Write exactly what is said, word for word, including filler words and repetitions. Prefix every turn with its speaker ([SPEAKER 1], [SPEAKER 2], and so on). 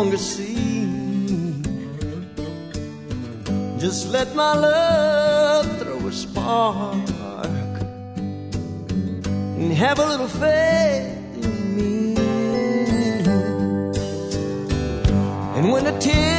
[SPEAKER 1] longer see. Just let my love throw a spark and have a little faith in me. And when the tears